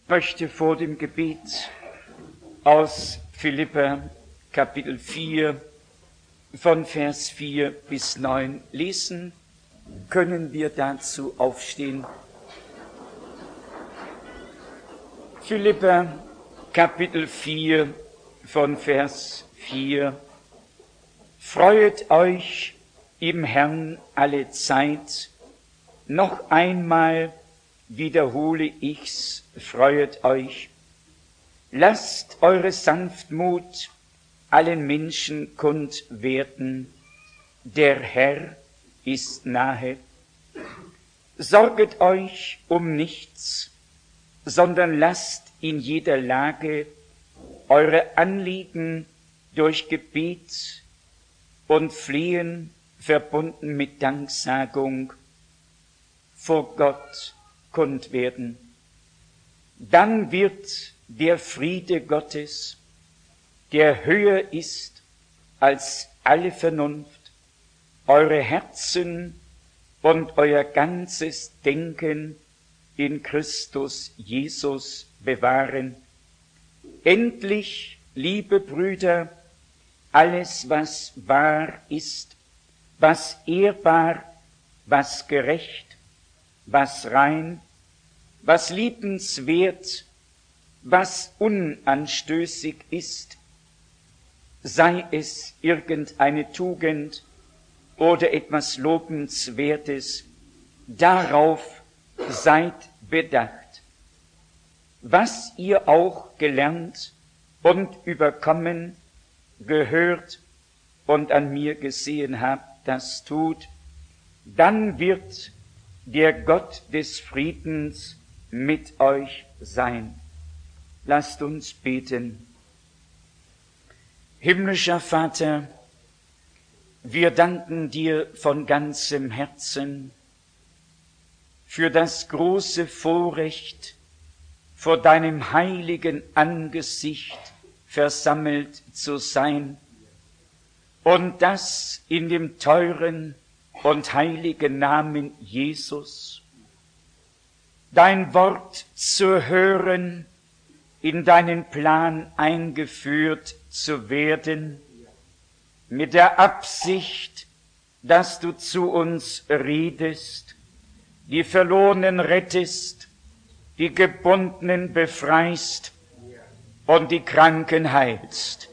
Möchte vor dem Gebet aus Philipper Kapitel 4 von Vers 4 bis 9 lesen. Können wir dazu aufstehen? Philipper Kapitel 4 von Vers 4. Freuet euch im Herrn alle Zeit. Noch einmal wiederhole ich's, freuet euch. Lasst eure Sanftmut allen Menschen kund werden. Der Herr ist nahe. Sorget euch um nichts, sondern lasst in jeder Lage eure Anliegen durch Gebet und Flehen verbunden mit Danksagung vor Gott kund werden. Dann wird der Friede Gottes, der höher ist als alle Vernunft, eure Herzen und euer ganzes Denken in Christus Jesus bewahren. Endlich, liebe Brüder, alles, was wahr ist, was ehrbar, was gerecht, was rein, was liebenswert, was unanstößig ist, sei es irgendeine Tugend oder etwas Lobenswertes, darauf seid bedacht. Was ihr auch gelernt und überkommen, gehört und an mir gesehen habt, das tut, dann wird der Gott des Friedens mit euch sein. Lasst uns beten. Himmlischer Vater, wir danken dir von ganzem Herzen für das große Vorrecht, vor deinem heiligen Angesicht versammelt zu sein und das in dem teuren und heiligen Namen Jesus, dein Wort zu hören, in deinen Plan eingeführt zu werden, mit der Absicht, dass du zu uns redest, die Verlorenen rettest, die Gebundenen befreist und die Kranken heilst.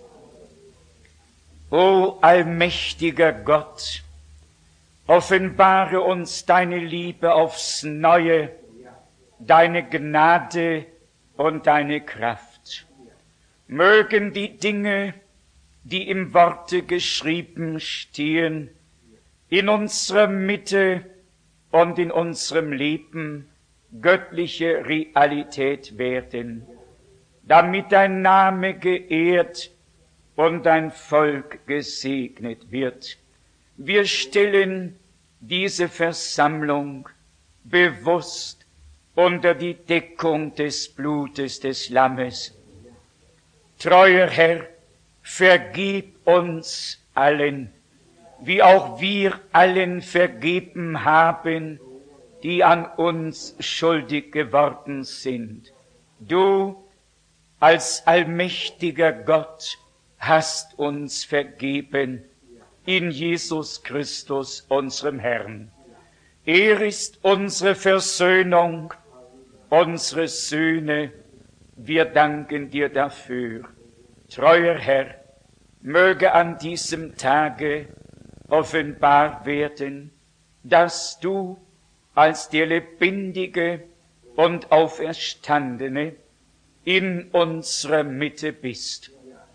O allmächtiger Gott, offenbare uns deine Liebe aufs Neue, deine Gnade und deine Kraft. Mögen die Dinge, die im Worte geschrieben stehen, in unserer Mitte und in unserem Leben göttliche Realität werden, damit dein Name geehrt und dein Volk gesegnet wird. Wir stellen diese Versammlung bewusst unter die Deckung des Blutes des Lammes. Treuer Herr, vergib uns allen, wie auch wir allen vergeben haben, die an uns schuldig geworden sind. Du als allmächtiger Gott hast uns vergeben in Jesus Christus, unserem Herrn. Er ist unsere Versöhnung, unsere Sühne. Wir danken dir dafür. Treuer Herr, möge an diesem Tage offenbar werden, dass du als der Lebendige und Auferstandene in unserer Mitte bist.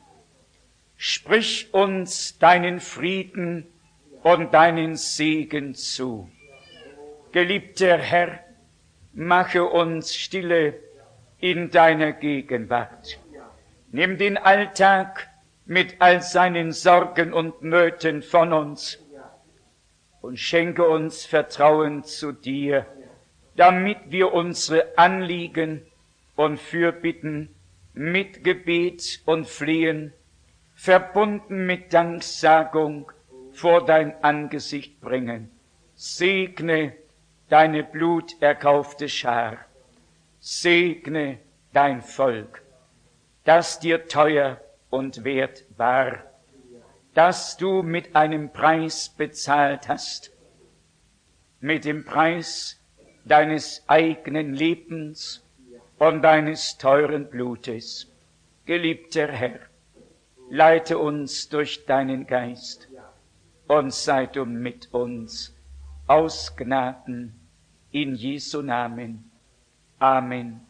Sprich uns deinen Frieden und deinen Segen zu. Geliebter Herr, mache uns stille in deiner Gegenwart. Nimm den Alltag mit all seinen Sorgen und Nöten von uns und schenke uns Vertrauen zu dir, damit wir unsere Anliegen und Fürbitten mit Gebet und Flehen, verbunden mit Danksagung, vor dein Angesicht bringen. Segne deine bluterkaufte Schar. Segne dein Volk, das dir teuer und wert war, das du mit einem Preis bezahlt hast, mit dem Preis deines eigenen Lebens und deines teuren Blutes. Geliebter Herr, leite uns durch deinen Geist und sei du mit uns aus Gnaden in Jesu Namen. Amen.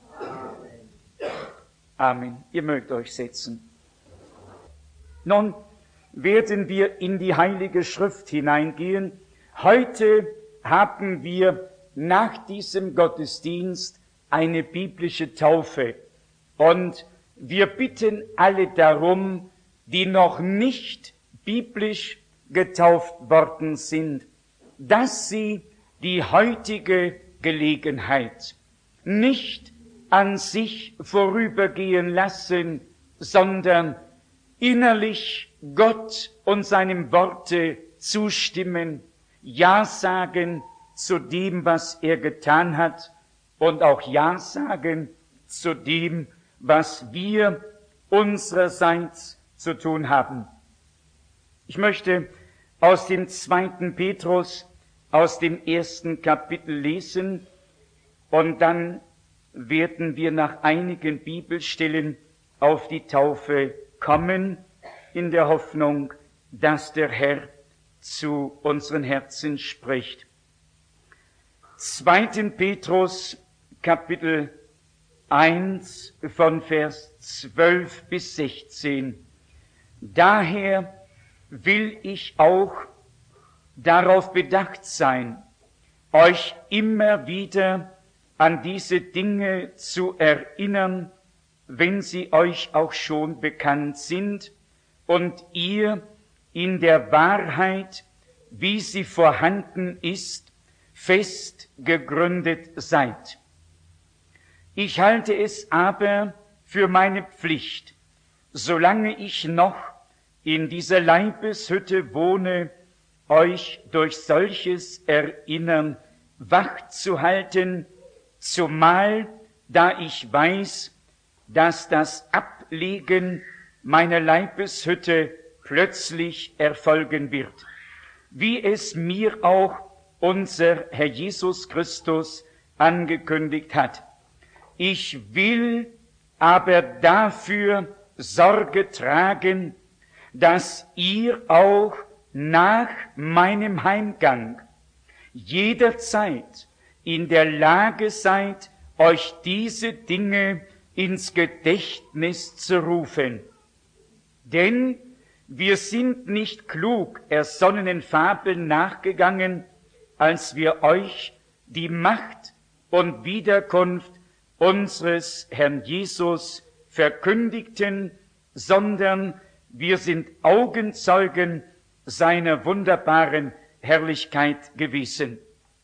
Amen. Ihr mögt euch setzen. Nun werden wir in die Heilige Schrift hineingehen. Heute haben wir nach diesem Gottesdienst eine biblische Taufe. Und wir bitten alle darum, die noch nicht biblisch getauft worden sind, dass sie die heutige Gelegenheit nicht an sich vorübergehen lassen, sondern innerlich Gott und seinem Worte zustimmen, Ja sagen zu dem, was er getan hat, und auch Ja sagen zu dem, was wir unsererseits zu tun haben. Ich möchte aus dem 2. Petrus, aus dem 1. Kapitel lesen, und dann werden wir nach einigen Bibelstellen auf die Taufe kommen, in der Hoffnung, dass der Herr zu unseren Herzen spricht. 2. Petrus, Kapitel 1, von Vers 12 bis 16. Daher will ich auch darauf bedacht sein, euch immer wieder an diese Dinge zu erinnern, wenn sie euch auch schon bekannt sind und ihr in der Wahrheit, wie sie vorhanden ist, fest gegründet seid. Ich halte es aber für meine Pflicht, solange ich noch in dieser Leibeshütte wohne, euch durch solches Erinnern wach zu halten, zumal da ich weiß, dass das Ablegen meiner Leibeshütte plötzlich erfolgen wird, wie es mir auch unser Herr Jesus Christus angekündigt hat. Ich will aber dafür Sorge tragen, dass ihr auch nach meinem Heimgang jederzeit in der Lage seid, euch diese Dinge ins Gedächtnis zu rufen. Denn wir sind nicht klug ersonnenen Fabeln nachgegangen, als wir euch die Macht und Wiederkunft unseres Herrn Jesus verkündigten, sondern wir sind Augenzeugen seiner wunderbaren Herrlichkeit gewesen.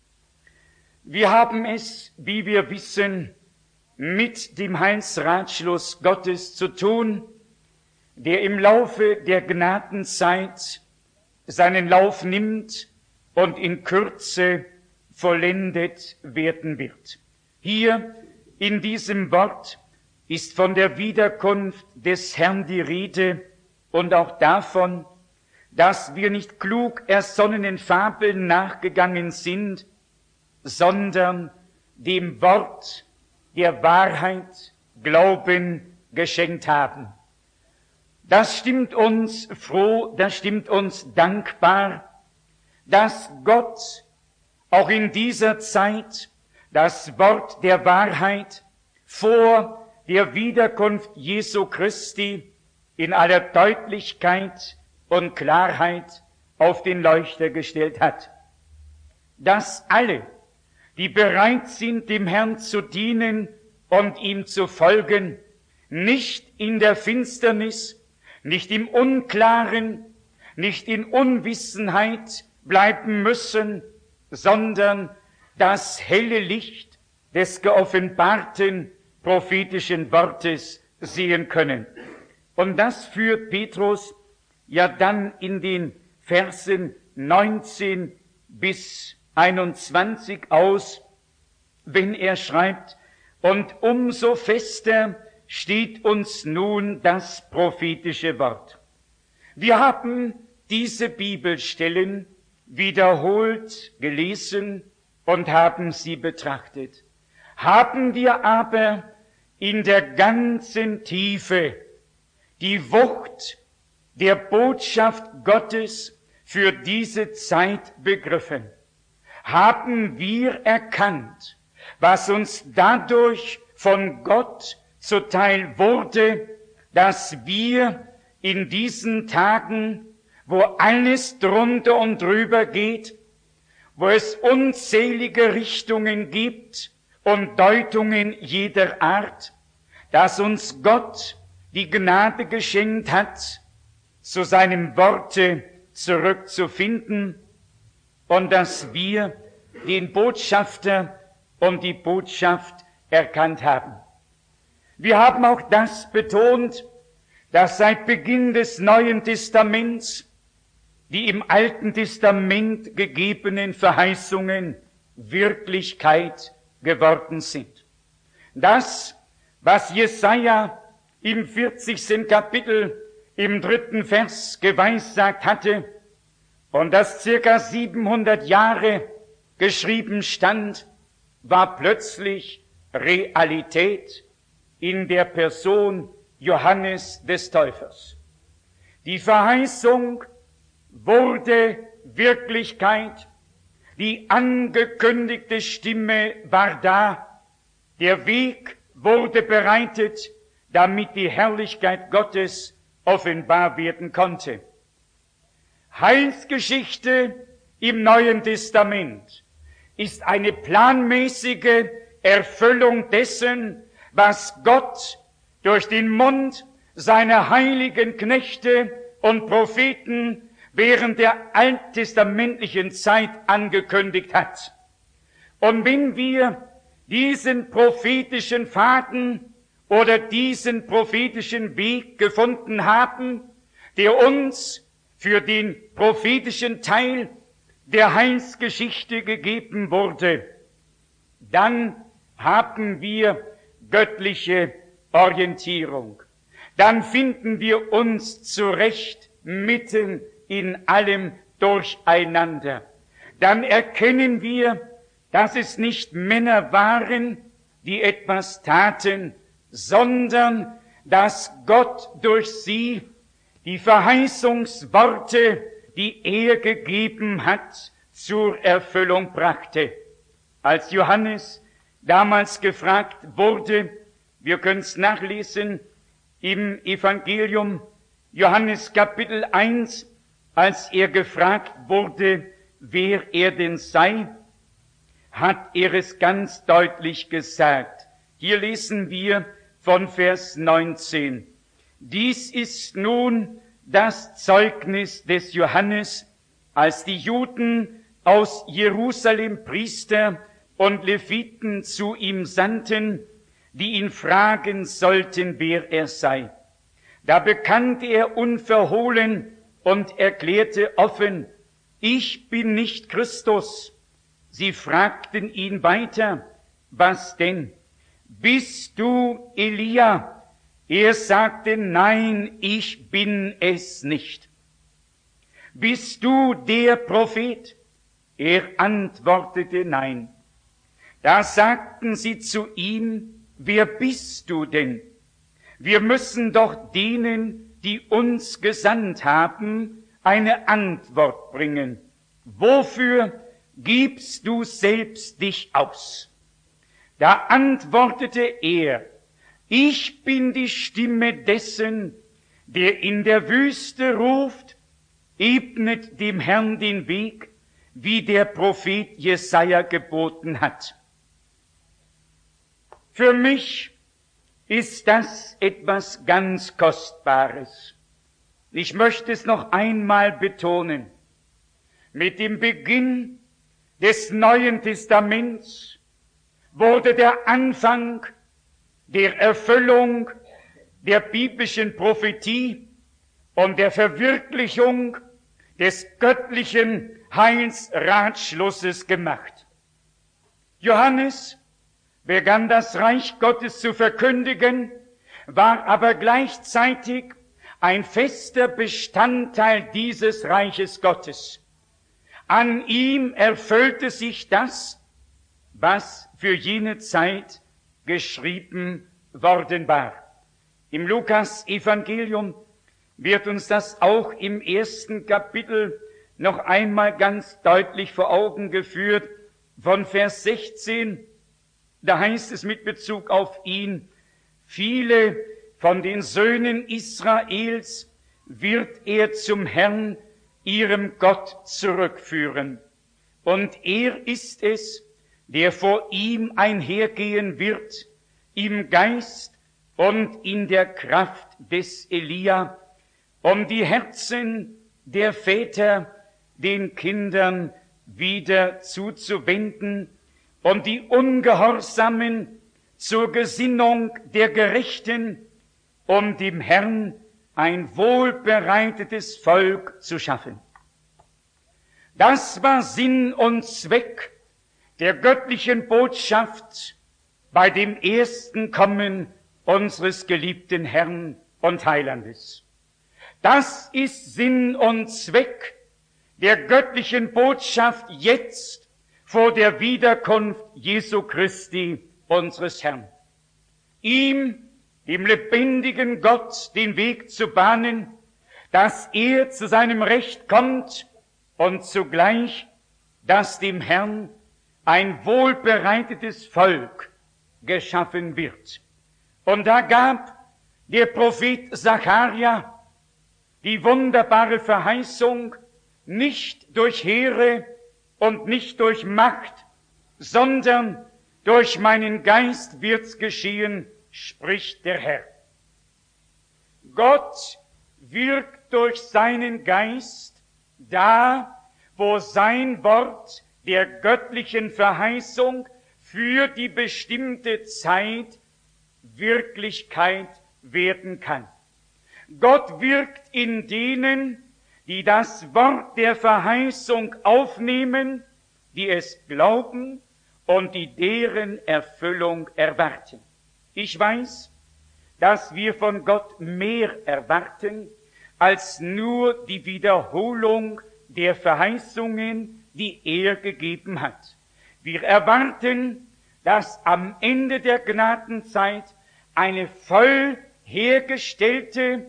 Wir haben es, wie wir wissen, mit dem Heilsratschluss Gottes zu tun, der im Laufe der Gnadenzeit seinen Lauf nimmt und in Kürze vollendet werden wird. Hier in diesem Wort ist von der Wiederkunft des Herrn die Rede und auch davon, dass wir nicht klug ersonnenen Fabeln nachgegangen sind, sondern dem Wort der Wahrheit Glauben geschenkt haben. Das stimmt uns froh, das stimmt uns dankbar, dass Gott auch in dieser Zeit das Wort der Wahrheit vor der Wiederkunft Jesu Christi in aller Deutlichkeit und Klarheit auf den Leuchter gestellt hat. Dass alle, die bereit sind, dem Herrn zu dienen und ihm zu folgen, nicht in der Finsternis, nicht im Unklaren, nicht in Unwissenheit bleiben müssen, sondern das helle Licht des geoffenbarten prophetischen Wortes sehen können. Und das führt Petrus ja dann in den Versen 19 bis 21 aus, wenn er schreibt, und umso fester steht uns nun das prophetische Wort. Wir haben diese Bibelstellen wiederholt gelesen und haben sie betrachtet. Haben wir aber in der ganzen Tiefe die Wucht der Botschaft Gottes für diese Zeit begriffen? Haben wir erkannt, was uns dadurch von Gott zuteil wurde, dass wir in diesen Tagen, wo alles drunter und drüber geht, wo es unzählige Richtungen gibt und Deutungen jeder Art, dass uns Gott die Gnade geschenkt hat, zu seinem Worte zurückzufinden und dass wir den Botschafter und die Botschaft erkannt haben. Wir haben auch das betont, dass seit Beginn des Neuen Testaments die im Alten Testament gegebenen Verheißungen Wirklichkeit geworden sind. Das, was Jesaja im 40. Kapitel im 3. Vers geweissagt hatte und das circa 700 Jahre geschrieben stand, war plötzlich Realität in der Person Johannes des Täufers. Die Verheißung wurde Wirklichkeit, die angekündigte Stimme war da, der Weg wurde bereitet, damit die Herrlichkeit Gottes offenbar werden konnte. Heilsgeschichte im Neuen Testament ist eine planmäßige Erfüllung dessen, was Gott durch den Mund seiner heiligen Knechte und Propheten während der alttestamentlichen Zeit angekündigt hat. Und wenn wir diesen prophetischen Faden oder diesen prophetischen Weg gefunden haben, der uns für den prophetischen Teil der Heilsgeschichte gegeben wurde, dann haben wir göttliche Orientierung. Dann finden wir uns zurecht mitten in allem Durcheinander. Dann erkennen wir, dass es nicht Männer waren, die etwas taten, sondern dass Gott durch sie die Verheißungsworte, die er gegeben hat, zur Erfüllung brachte. Als Johannes damals gefragt wurde, wir können es nachlesen im Evangelium, Johannes Kapitel 1, als er gefragt wurde, wer er denn sei, hat er es ganz deutlich gesagt. Hier lesen wir von Vers 19. Dies ist nun das Zeugnis des Johannes, als die Juden aus Jerusalem Priester und Leviten zu ihm sandten, die ihn fragen sollten, wer er sei. Da bekannte er unverhohlen und erklärte offen, ich bin nicht Christus. Sie fragten ihn weiter, was denn? Bist du Elia? Er sagte, nein, ich bin es nicht. Bist du der Prophet? Er antwortete, nein. Da sagten sie zu ihm, wer bist du denn? Wir müssen doch denen, die uns gesandt haben, eine Antwort bringen. Wofür gibst du selbst dich aus? Da antwortete er, ich bin die Stimme dessen, der in der Wüste ruft, ebnet dem Herrn den Weg, wie der Prophet Jesaja geboten hat. Für mich ist das etwas ganz Kostbares. Ich möchte es noch einmal betonen. Mit dem Beginn des Neuen Testaments wurde der Anfang der Erfüllung der biblischen Prophetie und der Verwirklichung des göttlichen Heilsratschlusses gemacht. Johannes begann das Reich Gottes zu verkündigen, war aber gleichzeitig ein fester Bestandteil dieses Reiches Gottes. An ihm erfüllte sich das, was für jene Zeit geschrieben worden war. Im Lukas-Evangelium wird uns das auch im 1. Kapitel noch einmal ganz deutlich vor Augen geführt, von Vers 16. Da heißt es mit Bezug auf ihn: Viele von den Söhnen Israels wird er zum Herrn, ihrem Gott, zurückführen. Und er ist es, der vor ihm einhergehen wird, im Geist und in der Kraft des Elia, um die Herzen der Väter den Kindern wieder zuzuwenden, um die Ungehorsamen zur Gesinnung der Gerechten, um dem Herrn ein wohlbereitetes Volk zu schaffen. Das war Sinn und Zweck der göttlichen Botschaft bei dem ersten Kommen unseres geliebten Herrn und Heilandes. Das ist Sinn und Zweck der göttlichen Botschaft jetzt vor der Wiederkunft Jesu Christi, unseres Herrn. Ihm, dem lebendigen Gott, den Weg zu bahnen, dass er zu seinem Recht kommt und zugleich, dass dem Herrn ein wohlbereitetes Volk geschaffen wird. Und da gab der Prophet Sacharja die wunderbare Verheißung: nicht durch Heere und nicht durch Macht, sondern durch meinen Geist wird's geschehen, spricht der Herr. Gott wirkt durch seinen Geist da, wo sein Wort der göttlichen Verheißung für die bestimmte Zeit Wirklichkeit werden kann. Gott wirkt in denen, die das Wort der Verheißung aufnehmen, die es glauben und die deren Erfüllung erwarten. Ich weiß, dass wir von Gott mehr erwarten als nur die Wiederholung der Verheißungen, die er gegeben hat. Wir erwarten, dass am Ende der Gnadenzeit eine voll hergestellte,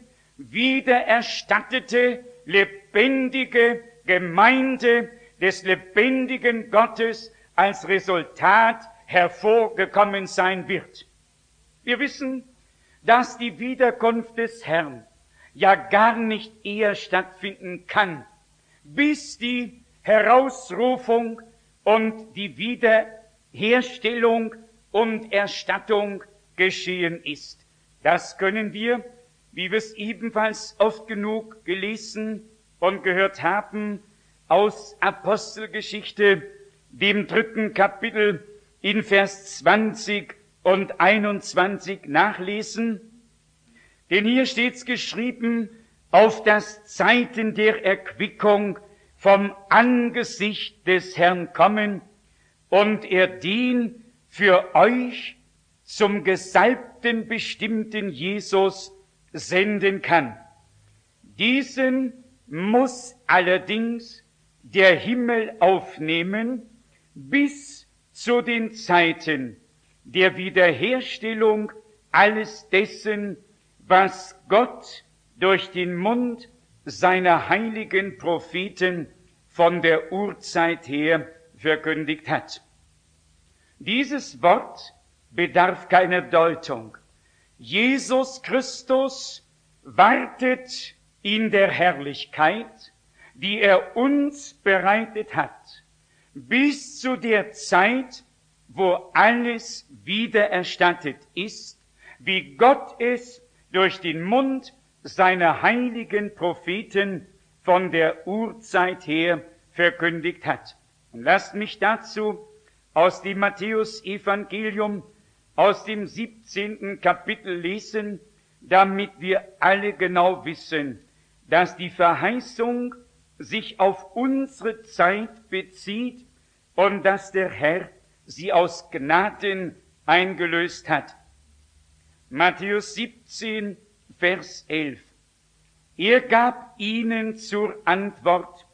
wiedererstattete, lebendige Gemeinde des lebendigen Gottes als Resultat hervorgekommen sein wird. Wir wissen, dass die Wiederkunft des Herrn ja gar nicht eher stattfinden kann, bis die Herausrufung und die Wiederherstellung und Erstattung geschehen ist. Das können wir, wie wir es ebenfalls oft genug gelesen und gehört haben, aus Apostelgeschichte, dem 3. Kapitel, in Vers 20 und 21 nachlesen. Denn hier steht's geschrieben: auf das Zeiten der Erquickung vom Angesicht des Herrn kommen und er den für euch zum Gesalbten bestimmten Jesus senden kann. Diesen muss allerdings der Himmel aufnehmen bis zu den Zeiten der Wiederherstellung alles dessen, was Gott durch den Mund seiner heiligen Propheten von der Urzeit her verkündigt hat. Dieses Wort bedarf keiner Deutung. Jesus Christus wartet in der Herrlichkeit, die er uns bereitet hat, bis zu der Zeit, wo alles wiedererstattet ist, wie Gott es durch den Mund seiner heiligen Propheten von der Urzeit her verkündigt hat. Und lasst mich dazu aus dem Matthäus-Evangelium, aus dem 17. Kapitel lesen, damit wir alle genau wissen, dass die Verheißung sich auf unsere Zeit bezieht und dass der Herr sie aus Gnaden eingelöst hat. Matthäus 17, Vers 11. Er gab ihnen zur Antwort: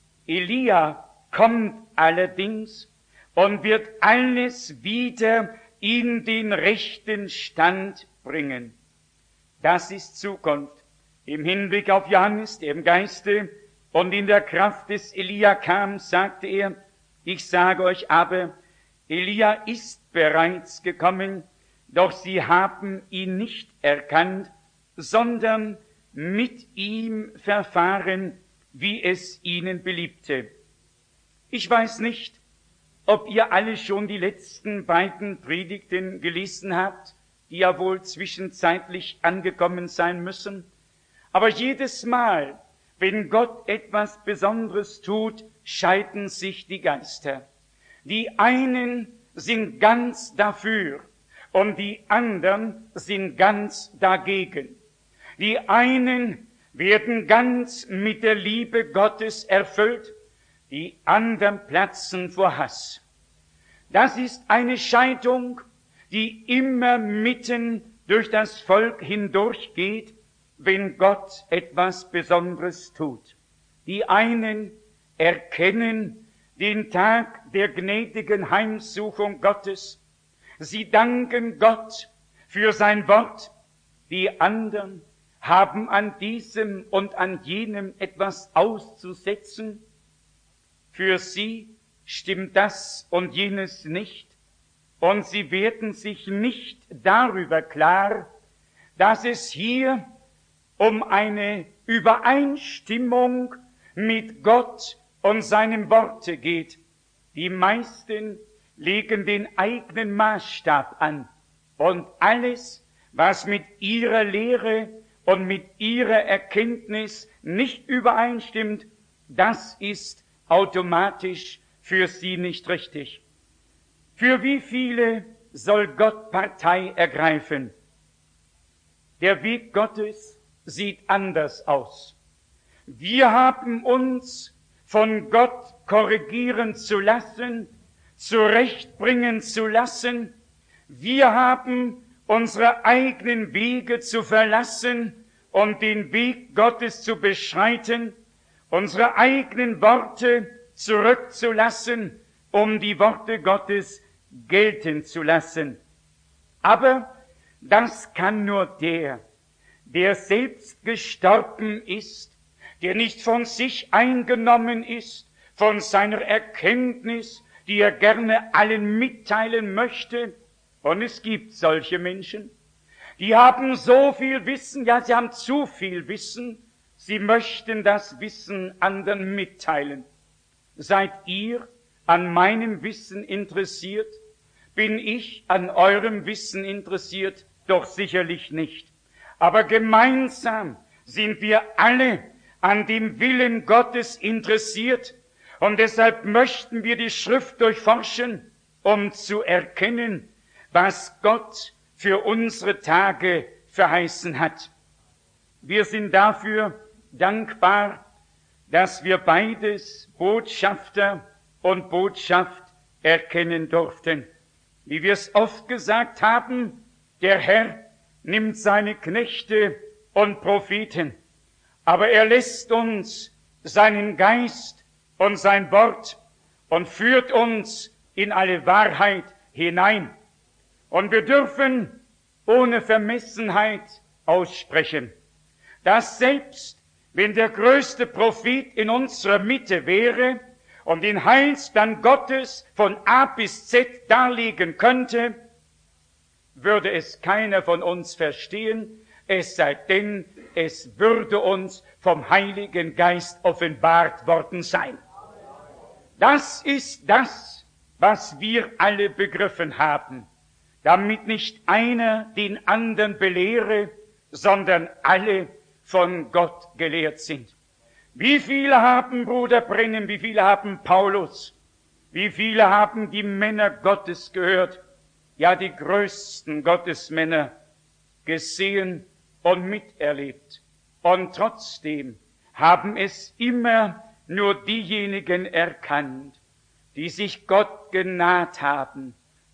Elia kommt allerdings und wird alles wieder in den rechten Stand bringen. Das ist Zukunft. Im Hinblick auf Johannes, der im Geiste und in der Kraft des Elia kam, sagte er: Ich sage euch aber, Elia ist bereits gekommen, doch sie haben ihn nicht erkannt, sondern mit ihm verfahren, wie es ihnen beliebte. Ich weiß nicht, ob ihr alle schon die letzten beiden Predigten gelesen habt, die ja wohl zwischenzeitlich angekommen sein müssen. Aber jedes Mal, wenn Gott etwas Besonderes tut, scheiden sich die Geister. Die einen sind ganz dafür und die anderen sind ganz dagegen. Die einen werden ganz mit der Liebe Gottes erfüllt, die anderen platzen vor Hass. Das ist eine Scheidung, die immer mitten durch das Volk hindurchgeht, wenn Gott etwas Besonderes tut. Die einen erkennen den Tag der gnädigen Heimsuchung Gottes. Sie danken Gott für sein Wort. Die anderen haben an diesem und an jenem etwas auszusetzen. Für sie stimmt das und jenes nicht. Und sie werden sich nicht darüber klar, dass es hier um eine Übereinstimmung mit Gott und seinem Worte geht. Die meisten legen den eigenen Maßstab an und alles, was mit ihrer Lehre und mit ihrer Erkenntnis nicht übereinstimmt, das ist automatisch für sie nicht richtig. Für wie viele soll Gott Partei ergreifen? Der Weg Gottes sieht anders aus. Wir haben uns von Gott korrigieren zu lassen, zurechtbringen zu lassen. Wir haben unsere eigenen Wege zu verlassen und den Weg Gottes zu beschreiten, unsere eigenen Worte zurückzulassen, um die Worte Gottes gelten zu lassen. Aber das kann nur der selbst gestorben ist, der nicht von sich eingenommen ist, von seiner Erkenntnis, die er gerne allen mitteilen möchte. Und es gibt solche Menschen, die haben so viel Wissen, ja, sie haben zu viel Wissen, sie möchten das Wissen anderen mitteilen. Seid ihr an meinem Wissen interessiert? Bin ich an eurem Wissen interessiert? Doch sicherlich nicht. Aber gemeinsam sind wir alle an dem Willen Gottes interessiert. Und deshalb möchten wir die Schrift durchforschen, um zu erkennen, was Gott für unsere Tage verheißen hat. Wir sind dafür dankbar, dass wir beides, Botschafter und Botschaft, erkennen durften. Wie wir es oft gesagt haben, der Herr nimmt seine Knechte und Propheten, aber er lässt uns seinen Geist und sein Wort und führt uns in alle Wahrheit hinein. Und wir dürfen ohne Vermessenheit aussprechen, dass selbst wenn der größte Prophet in unserer Mitte wäre und den Heilsplan Gottes von A bis Z darlegen könnte, würde es keiner von uns verstehen, es sei denn, es würde uns vom Heiligen Geist offenbart worden sein. Das ist das, was wir alle begriffen haben, damit nicht einer den anderen belehre, sondern alle von Gott gelehrt sind. Wie viele haben Bruder Brennem, wie viele haben Paulus, wie viele haben die Männer Gottes gehört, ja die größten Gottesmänner gesehen und miterlebt. Und trotzdem haben es immer nur diejenigen erkannt, die sich Gott genaht haben,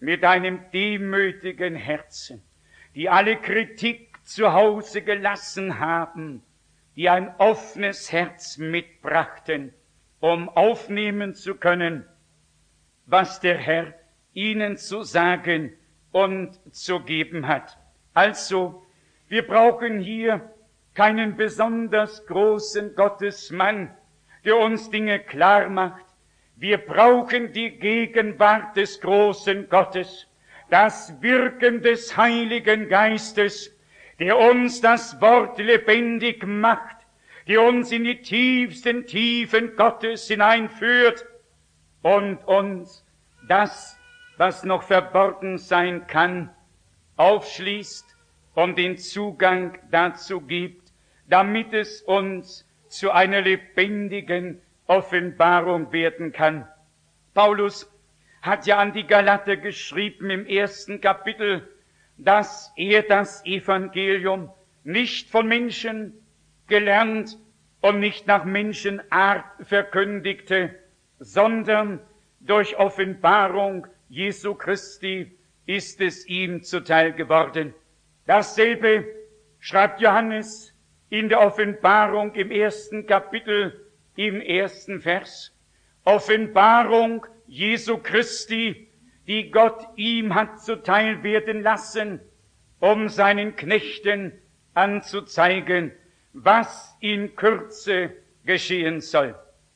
mit einem demütigen Herzen, die alle Kritik zu Hause gelassen haben, die ein offenes Herz mitbrachten, um aufnehmen zu können, was der Herr ihnen zu sagen und zu geben hat. Also, wir brauchen hier keinen besonders großen Gottesmann, der uns Dinge klar macht. Wir brauchen die Gegenwart des großen Gottes, das Wirken des Heiligen Geistes, der uns das Wort lebendig macht, der uns in die tiefsten Tiefen Gottes hineinführt und uns das, was noch verborgen sein kann, aufschließt und den Zugang dazu gibt, damit es uns zu einer lebendigen Offenbarung werden kann. Paulus hat ja an die Galater geschrieben im 1. Kapitel, dass er das Evangelium nicht von Menschen gelernt und nicht nach Menschenart verkündigte, sondern durch Offenbarung Jesu Christi ist es ihm zuteil geworden. Dasselbe schreibt Johannes in der Offenbarung im 1. Kapitel, im 1. Vers. Offenbarung Jesu Christi, die Gott ihm hat zuteil werden lassen, um seinen Knechten anzuzeigen, was in Kürze geschehen soll.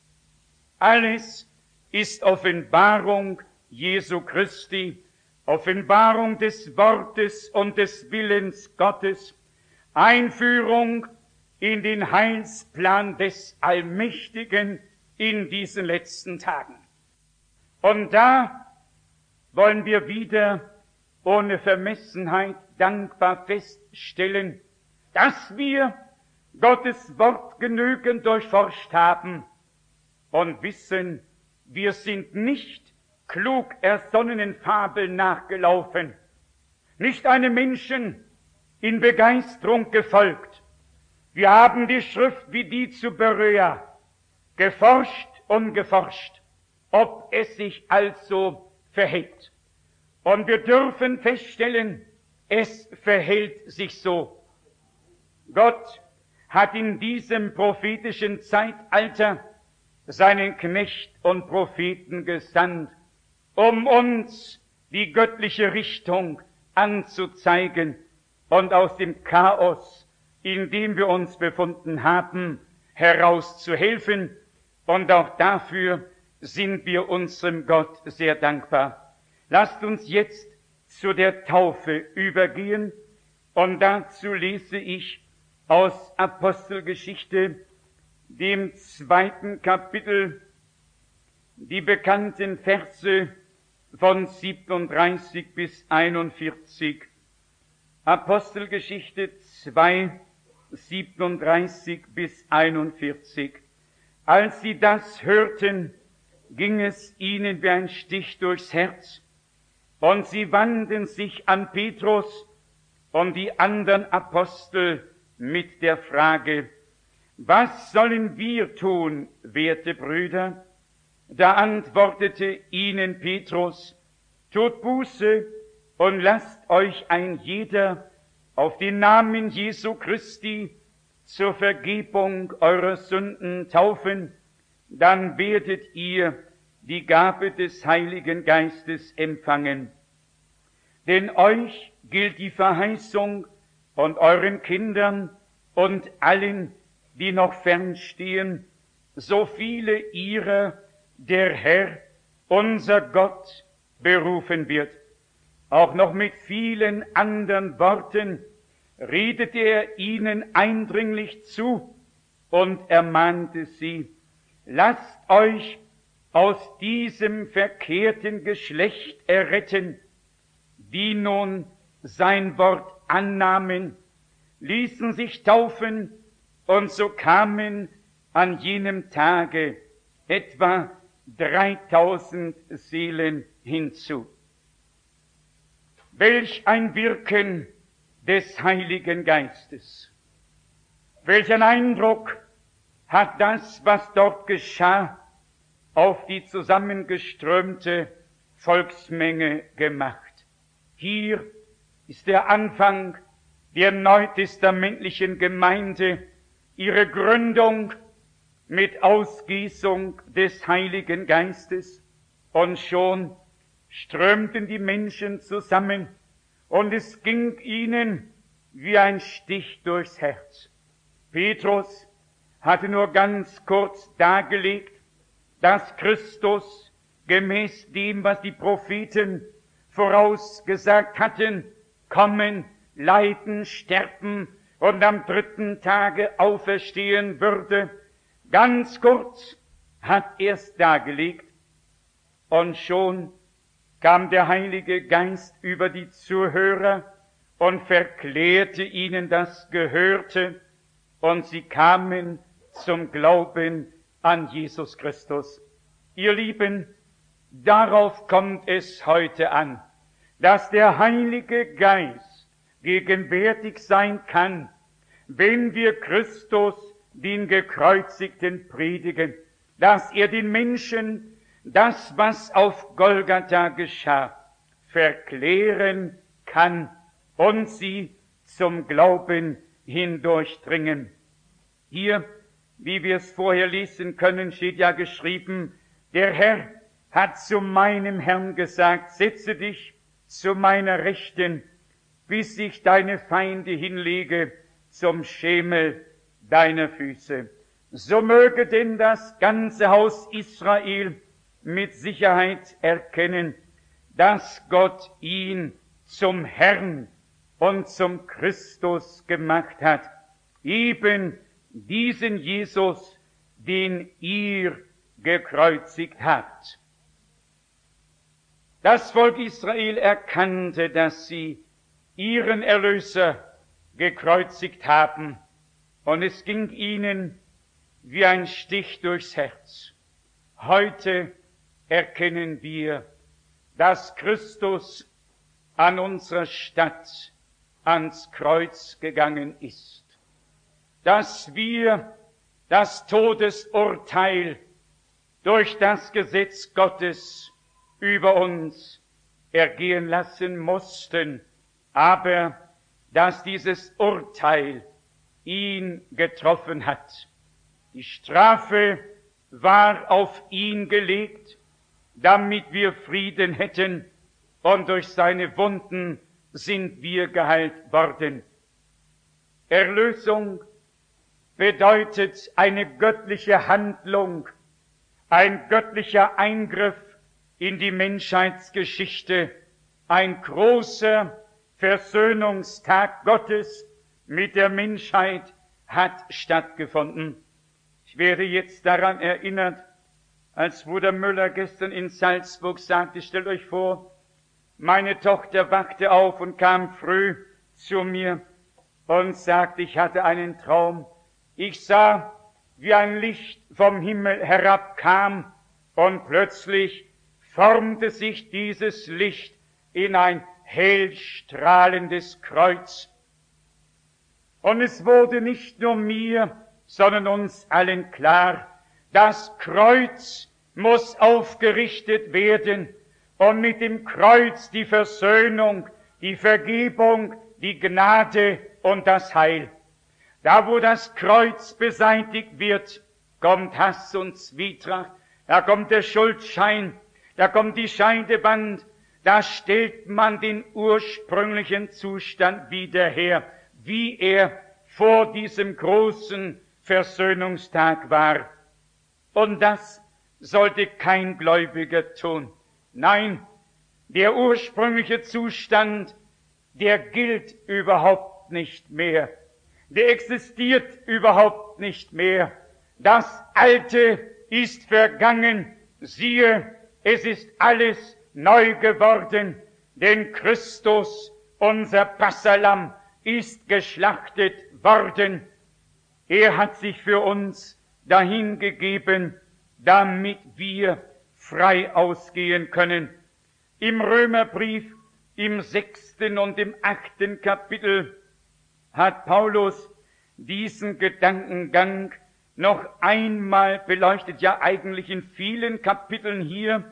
Alles ist Offenbarung Jesu Christi, Offenbarung des Wortes und des Willens Gottes, Einführung in den Heilsplan des Allmächtigen in diesen letzten Tagen. Und da wollen wir wieder ohne Vermessenheit dankbar feststellen, dass wir Gottes Wort genügend durchforscht haben und wissen, wir sind nicht klug ersonnenen Fabeln nachgelaufen, nicht einem Menschen in Begeisterung gefolgt. Wir haben die Schrift wie die zu Berea geforscht und geforscht, ob es sich also verhält. Und wir dürfen feststellen, es verhält sich so. Gott hat in diesem prophetischen Zeitalter seinen Knecht und Propheten gesandt, um uns die göttliche Richtung anzuzeigen und aus dem Chaos, in dem wir uns befunden haben, herauszuhelfen. Und auch dafür sind wir unserem Gott sehr dankbar. Lasst uns jetzt zu der Taufe übergehen und dazu lese ich aus Apostelgeschichte, dem 2. Kapitel, die bekannten Verse von 37 bis 41. Apostelgeschichte 2, 37 bis 41. Als sie das hörten, ging es ihnen wie ein Stich durchs Herz, und sie wandten sich an Petrus und die anderen Apostel mit der Frage: Was sollen wir tun, werte Brüder? Da antwortete ihnen Petrus: Tut Buße und lasst euch ein jeder auf den Namen Jesu Christi zur Vergebung eurer Sünden taufen, dann werdet ihr die Gabe des Heiligen Geistes empfangen. Denn euch gilt die Verheißung und euren Kindern und allen, die noch fernstehen, so viele ihrer der Herr, unser Gott, berufen wird. Auch noch mit vielen anderen Worten redete er ihnen eindringlich zu und ermahnte sie: Lasst euch aus diesem verkehrten Geschlecht erretten. Die nun sein Wort annahmen, ließen sich taufen, und so kamen an jenem Tage etwa 3000 Seelen hinzu. Welch ein Wirken des Heiligen Geistes! Welch ein Eindruck hat das, was dort geschah, auf die zusammengeströmte Volksmenge gemacht. Hier ist der Anfang der neutestamentlichen Gemeinde, ihre Gründung mit Ausgießung des Heiligen Geistes. Und schon strömten die Menschen zusammen und es ging ihnen wie ein Stich durchs Herz. Petrus hatte nur ganz kurz dargelegt, dass Christus gemäß dem, was die Propheten vorausgesagt hatten, kommen, leiden, sterben und am 3. Tage auferstehen würde. Ganz kurz hat er es dargelegt und schon kam der Heilige Geist über die Zuhörer und verklärte ihnen das Gehörte und sie kamen zum Glauben an Jesus Christus. Ihr Lieben, darauf kommt es heute an, dass der Heilige Geist gegenwärtig sein kann, wenn wir Christus, den Gekreuzigten, predigen, dass er den Menschen das, was auf Golgatha geschah, verklären kann und sie zum Glauben hindurchdringen. Hier, wie wir es vorher lesen können, steht ja geschrieben, der Herr hat zu meinem Herrn gesagt, setze dich zu meiner Rechten, bis ich deine Feinde hinlege zum Schemel deiner Füße. So möge denn das ganze Haus Israel mit Sicherheit erkennen, dass Gott ihn zum Herrn und zum Christus gemacht hat. Eben diesen Jesus, den ihr gekreuzigt habt. Das Volk Israel erkannte, dass sie ihren Erlöser gekreuzigt haben, und es ging ihnen wie ein Stich durchs Herz. Heute erkennen wir, dass Christus an unserer Stadt ans Kreuz gegangen ist, dass wir das Todesurteil durch das Gesetz Gottes über uns ergehen lassen mussten, aber dass dieses Urteil ihn getroffen hat. Die Strafe war auf ihn gelegt, damit wir Frieden hätten, und durch seine Wunden sind wir geheilt worden. Erlösung bedeutet eine göttliche Handlung, ein göttlicher Eingriff in die Menschheitsgeschichte, ein großer Versöhnungstag Gottes mit der Menschheit hat stattgefunden. Ich werde jetzt daran erinnert, als Bruder Müller gestern in Salzburg sagte, stellt euch vor, meine Tochter wachte auf und kam früh zu mir und sagte, ich hatte einen Traum. Ich sah, wie ein Licht vom Himmel herabkam und plötzlich formte sich dieses Licht in ein hell strahlendes Kreuz. Und es wurde nicht nur mir, sondern uns allen klar, das Kreuz muss aufgerichtet werden und mit dem Kreuz die Versöhnung, die Vergebung, die Gnade und das Heil. Da, wo das Kreuz beseitigt wird, kommt Hass und Zwietracht, da kommt der Schuldschein, da kommt die Scheidewand, da stellt man den ursprünglichen Zustand wieder her, wie er vor diesem großen Versöhnungstag war. Und das sollte kein Gläubiger tun. Nein, der ursprüngliche Zustand, der gilt überhaupt nicht mehr. Der existiert überhaupt nicht mehr. Das Alte ist vergangen. Siehe, es ist alles neu geworden, denn Christus, unser Passahlamm, ist geschlachtet worden. Er hat sich für uns dahingegeben, damit wir frei ausgehen können. Im Römerbrief, im 6. und im 8. Kapitel hat Paulus diesen Gedankengang noch einmal beleuchtet, ja eigentlich in vielen Kapiteln hier,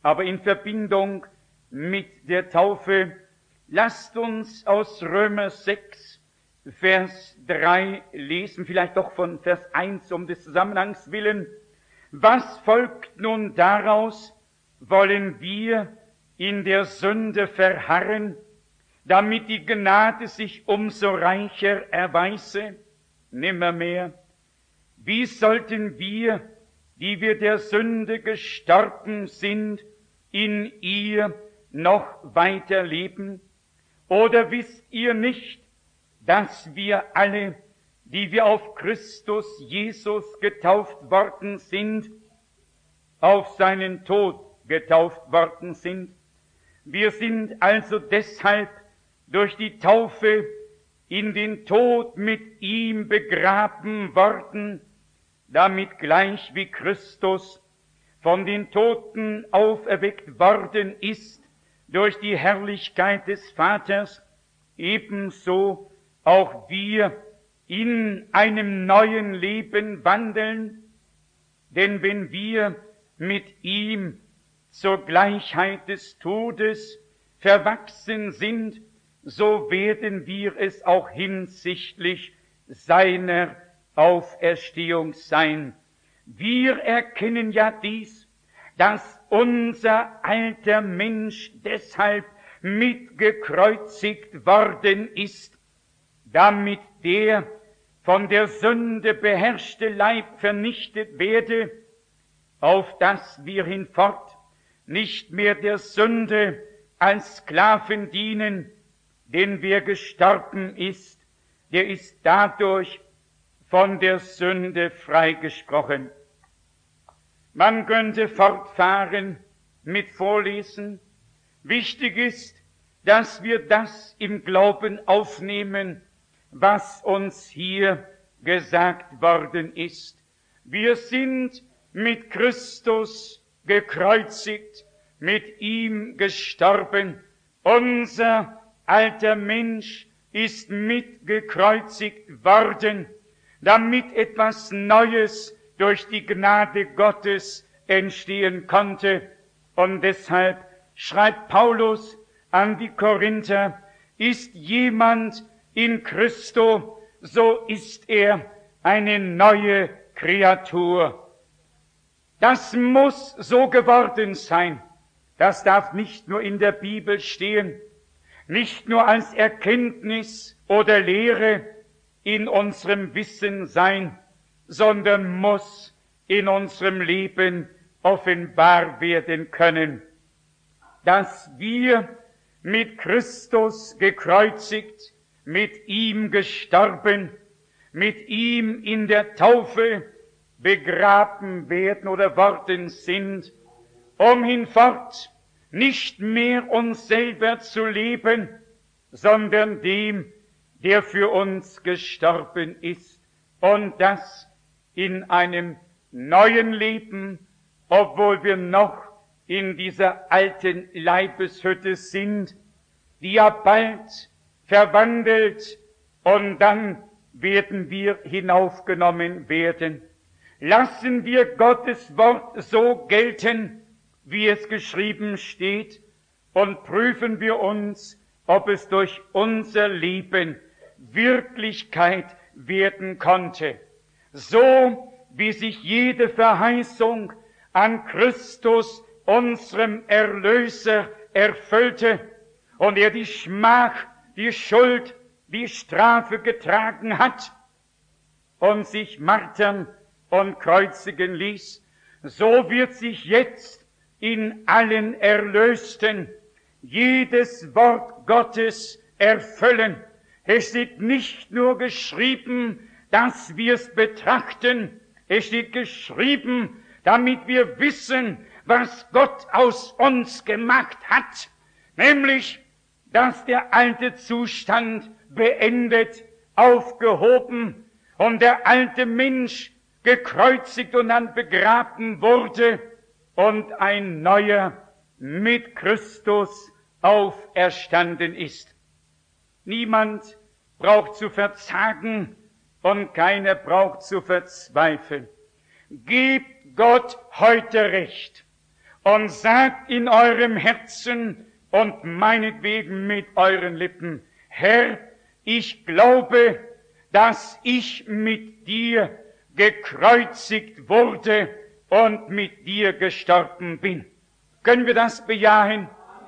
aber in Verbindung mit der Taufe. Lasst uns aus Römer 6, Vers 3 lesen, vielleicht doch von Vers 1 um des Zusammenhangs willen. Was folgt nun daraus? Wollen wir in der Sünde verharren, damit die Gnade sich umso reicher erweise? Nimmermehr. Wie sollten wir, die wir der Sünde gestorben sind, in ihr noch weiter leben? Oder wisst ihr nicht, dass wir alle, die wir auf Christus Jesus getauft worden sind, auf seinen Tod getauft worden sind? Wir sind also deshalb durch die Taufe in den Tod mit ihm begraben worden, damit gleich wie Christus von den Toten auferweckt worden ist durch die Herrlichkeit des Vaters, ebenso auch wir in einem neuen Leben wandeln. Denn wenn wir mit ihm zur Gleichheit des Todes verwachsen sind, so werden wir es auch hinsichtlich seiner Auferstehung sein. Wir erkennen ja dies, dass unser alter Mensch deshalb mitgekreuzigt worden ist, damit der von der Sünde beherrschte Leib vernichtet werde, auf dass wir hinfort nicht mehr der Sünde als Sklaven dienen, denn wer gestorben ist, der ist dadurch von der Sünde freigesprochen. Man könnte fortfahren mit Vorlesen. Wichtig ist, dass wir das im Glauben aufnehmen, was uns hier gesagt worden ist. Wir sind mit Christus gekreuzigt, mit ihm gestorben. Unser alter Mensch ist mitgekreuzigt worden, damit etwas Neues durch die Gnade Gottes entstehen konnte. Und deshalb schreibt Paulus an die Korinther, ist jemand in Christo, so ist er eine neue Kreatur. Das muss so geworden sein. Das darf nicht nur in der Bibel stehen, nicht nur als Erkenntnis oder Lehre in unserem Wissen sein, sondern muss in unserem Leben offenbar werden können, dass wir mit Christus gekreuzigt, mit ihm gestorben, mit ihm in der Taufe begraben werden oder worden sind, um hinfort nicht mehr uns selber zu leben, sondern dem, der für uns gestorben ist, und das in einem neuen Leben, obwohl wir noch in dieser alten Leibeshütte sind, die ja bald verwandelt und dann werden wir hinaufgenommen werden. Lassen wir Gottes Wort so gelten, wie es geschrieben steht, und prüfen wir uns, ob es durch unser Leben Wirklichkeit werden konnte. So wie sich jede Verheißung an Christus, unserem Erlöser, erfüllte und er die Schmach, die Schuld, die Strafe getragen hat und sich martern und kreuzigen ließ, so wird sich jetzt in allen Erlösten jedes Wort Gottes erfüllen. Es steht nicht nur geschrieben, dass wir es betrachten, es steht geschrieben, damit wir wissen, was Gott aus uns gemacht hat, nämlich, dass der alte Zustand beendet, aufgehoben und der alte Mensch gekreuzigt und dann begraben wurde und ein neuer mit Christus auferstanden ist. Niemand braucht zu verzagen und keiner braucht zu verzweifeln. Gebt Gott heute recht und sagt in eurem Herzen und meinetwegen mit euren Lippen: Herr, ich glaube, dass ich mit dir gekreuzigt wurde und mit dir gestorben bin. Können wir das bejahen?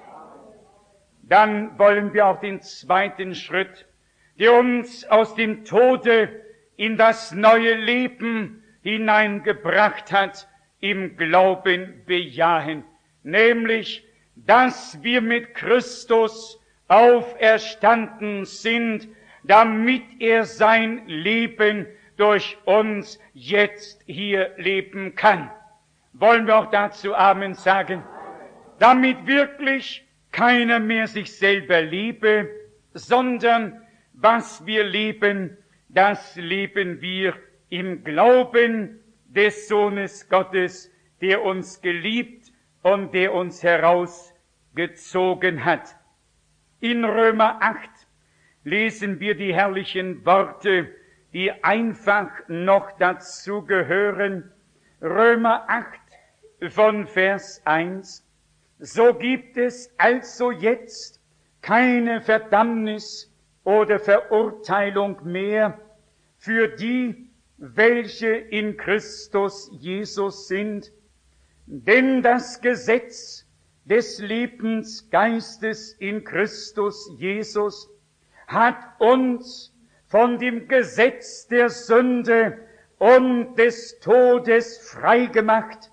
Dann wollen wir auch den zweiten Schritt, der uns aus dem Tode in das neue Leben hineingebracht hat, im Glauben bejahen, nämlich, dass wir mit Christus auferstanden sind, damit er sein Leben durch uns jetzt hier leben kann. Wollen wir auch dazu Amen sagen? Damit wirklich keiner mehr sich selber liebe, sondern was wir leben, das leben wir im Glauben des Sohnes Gottes, der uns geliebt und der uns herausgezogen hat. In Römer 8 lesen wir die herrlichen Worte, die einfach noch dazu gehören. Römer 8 von Vers 1. So gibt es also jetzt keine Verdammnis oder Verurteilung mehr für die, welche in Christus Jesus sind. Denn das Gesetz des Lebensgeistes in Christus Jesus hat uns von dem Gesetz der Sünde und des Todes freigemacht.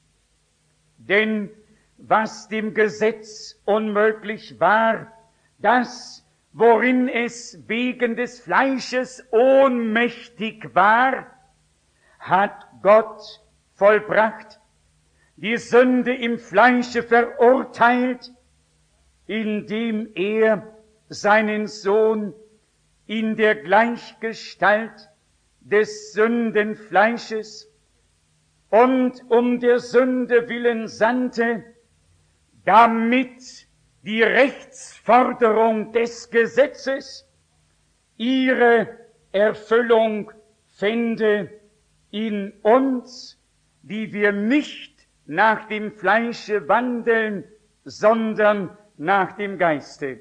Denn was dem Gesetz unmöglich war, das, worin es wegen des Fleisches ohnmächtig war, hat Gott vollbracht, die Sünde im Fleische verurteilt, indem er seinen Sohn in der Gleichgestalt des Sündenfleisches und um der Sünde willen sandte, damit die Rechtsforderung des Gesetzes ihre Erfüllung fände in uns, die wir nicht nach dem Fleische wandeln, sondern nach dem Geiste.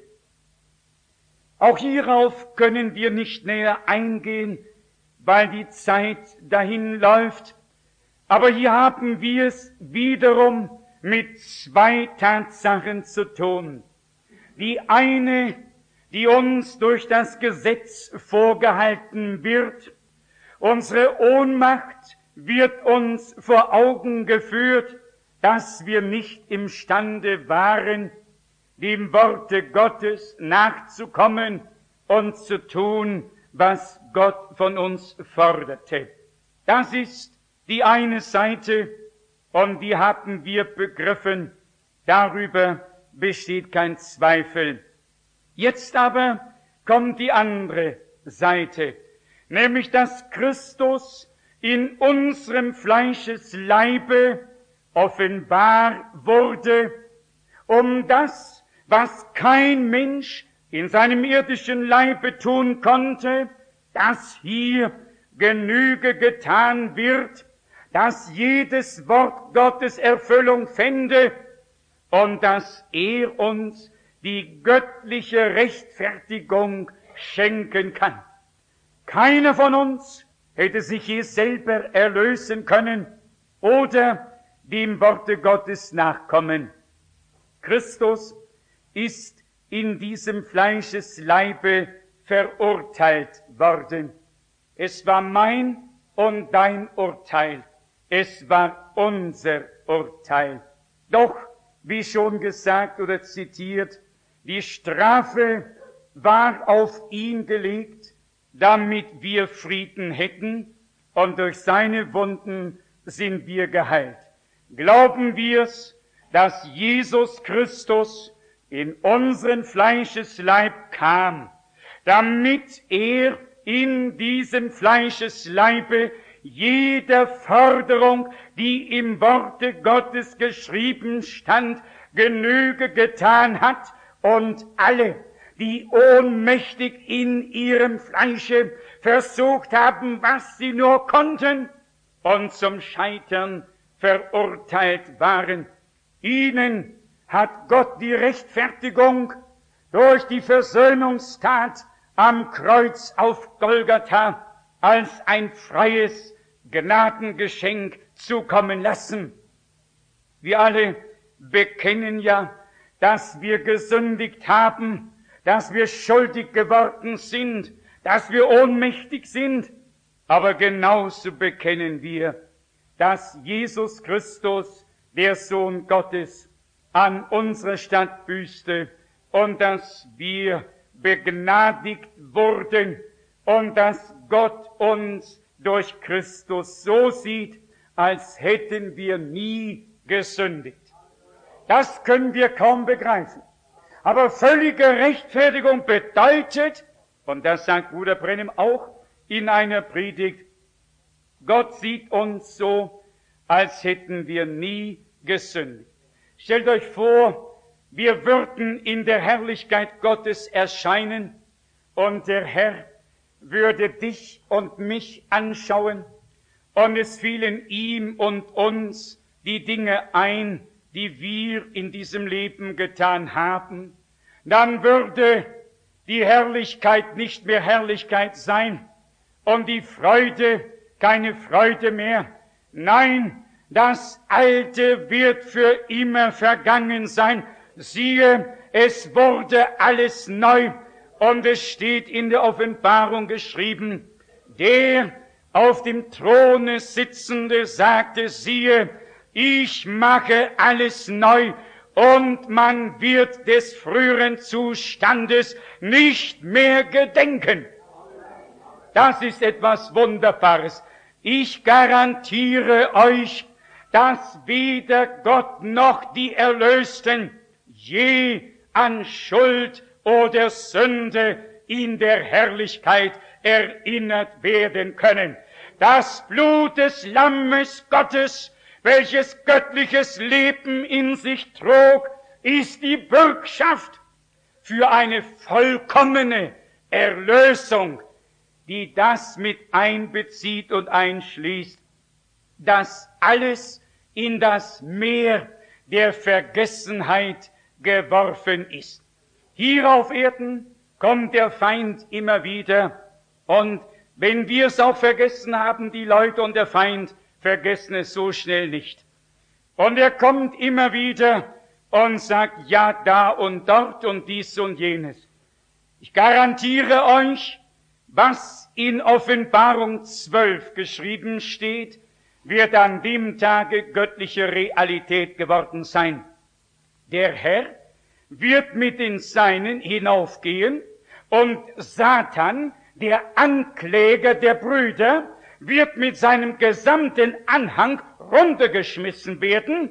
Auch hierauf können wir nicht näher eingehen, weil die Zeit dahin läuft. Aber hier haben wir es wiederum mit zwei Tatsachen zu tun. Die eine, die uns durch das Gesetz vorgehalten wird. Unsere Ohnmacht wird uns vor Augen geführt, dass wir nicht imstande waren, dem Worte Gottes nachzukommen und zu tun, was Gott von uns forderte. Das ist die eine Seite, und die haben wir begriffen. Darüber besteht kein Zweifel. Jetzt aber kommt die andere Seite, nämlich dass Christus in unserem Fleischesleibe offenbar wurde, um das, was kein Mensch in seinem irdischen Leibe tun konnte, dass hier Genüge getan wird, dass jedes Wort Gottes Erfüllung fände und dass er uns die göttliche Rechtfertigung schenken kann. Keiner von uns hätte sich je selber erlösen können oder dem Worte Gottes nachkommen. Christus ist in diesem Fleischesleibe verurteilt worden. Es war mein und dein Urteil. Es war unser Urteil. Doch, wie schon gesagt oder zitiert, die Strafe war auf ihn gelegt, damit wir Frieden hätten, und durch seine Wunden sind wir geheilt. Glauben wir's, dass Jesus Christus in unseren Fleischesleib kam, damit er in diesem Fleischesleibe jeder Forderung, die im Worte Gottes geschrieben stand, Genüge getan hat, und alle, die ohnmächtig in ihrem Fleische versucht haben, was sie nur konnten, und zum Scheitern verurteilt waren, Ihnen hat Gott die Rechtfertigung durch die Versöhnungstat am Kreuz auf Golgatha als ein freies Gnadengeschenk zukommen lassen. Wir alle bekennen ja, dass wir gesündigt haben, dass wir schuldig geworden sind, dass wir ohnmächtig sind. Aber genauso bekennen wir, dass Jesus Christus, der Sohn Gottes, an unserer Stadt büßte und dass wir begnadigt wurden und dass Gott uns durch Christus so sieht, als hätten wir nie gesündigt. Das können wir kaum begreifen. Aber völlige Rechtfertigung bedeutet, und das sagt Bruder Branham auch in einer Predigt, Gott sieht uns so, als hätten wir nie gesündigt. Stellt euch vor, wir würden in der Herrlichkeit Gottes erscheinen und der Herr würde dich und mich anschauen und es fielen ihm und uns die Dinge ein, die wir in diesem Leben getan haben. Dann würde die Herrlichkeit nicht mehr Herrlichkeit sein und die Freude keine Freude mehr. Nein, das Alte wird für immer vergangen sein. Siehe, es wurde alles neu. Und es steht in der Offenbarung geschrieben, der auf dem Throne sitzende sagte, siehe, ich mache alles neu. Und man wird des früheren Zustandes nicht mehr gedenken. Das ist etwas Wunderbares. Ich garantiere euch, dass weder Gott noch die Erlösten je an Schuld oder Sünde in der Herrlichkeit erinnert werden können. Das Blut des Lammes Gottes, welches göttliches Leben in sich trug, ist die Bürgschaft für eine vollkommene Erlösung, die das mit einbezieht und einschließt, dass alles in das Meer der Vergessenheit geworfen ist. Hier auf Erden kommt der Feind immer wieder, und wenn wir es auch vergessen haben, die Leute und der Feind vergessen es so schnell nicht. Und er kommt immer wieder und sagt, ja, da und dort und dies und jenes. Ich garantiere euch, was in Offenbarung 12 geschrieben steht, wird an dem Tage göttliche Realität geworden sein. Der Herr wird mit den Seinen hinaufgehen und Satan, der Ankläger der Brüder, wird mit seinem gesamten Anhang runtergeschmissen werden.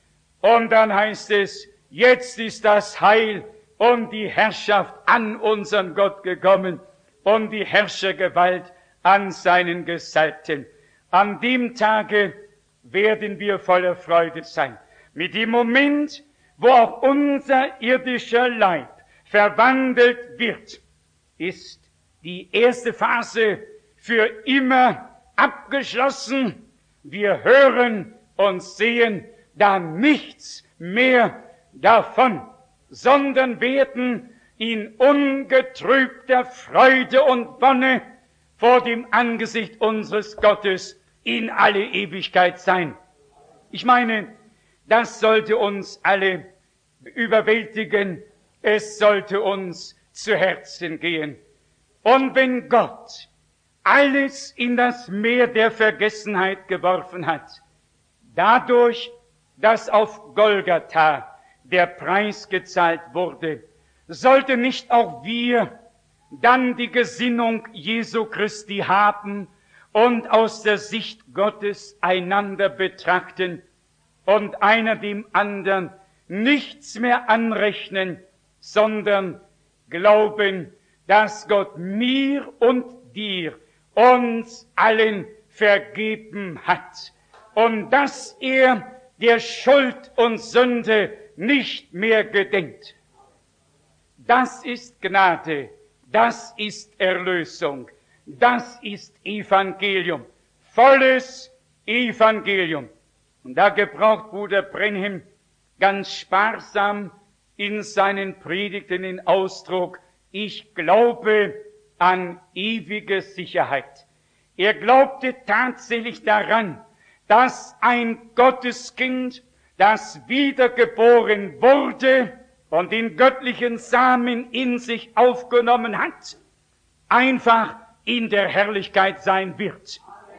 Und dann heißt es, jetzt ist das Heil und die Herrschaft an unseren Gott gekommen und die Herrschergewalt an seinen Gesalbten. An dem Tage werden wir voller Freude sein. Mit dem Moment, wo auch unser irdischer Leib verwandelt wird, ist die erste Phase für immer abgeschlossen. Wir hören und sehen da nichts mehr davon, sondern werden in ungetrübter Freude und Wonne vor dem Angesicht unseres Gottes in alle Ewigkeit sein. Ich meine, das sollte uns alle überwältigen, es sollte uns zu Herzen gehen. Und wenn Gott alles in das Meer der Vergessenheit geworfen hat, dadurch, dass auf Golgatha der Preis gezahlt wurde, sollte nicht auch wir dann die Gesinnung Jesu Christi haben und aus der Sicht Gottes einander betrachten und einer dem anderen nichts mehr anrechnen, sondern glauben, dass Gott mir und dir, uns allen vergeben hat und dass er der Schuld und Sünde nicht mehr gedenkt. Das ist Gnade, das ist Erlösung, das ist Evangelium, volles Evangelium. Und da gebraucht Bruder Branham ganz sparsam in seinen Predigten den Ausdruck, ich glaube an ewige Sicherheit. Er glaubte tatsächlich daran, dass ein Gotteskind, das wiedergeboren wurde und den göttlichen Samen in sich aufgenommen hat, einfach in der Herrlichkeit sein wird.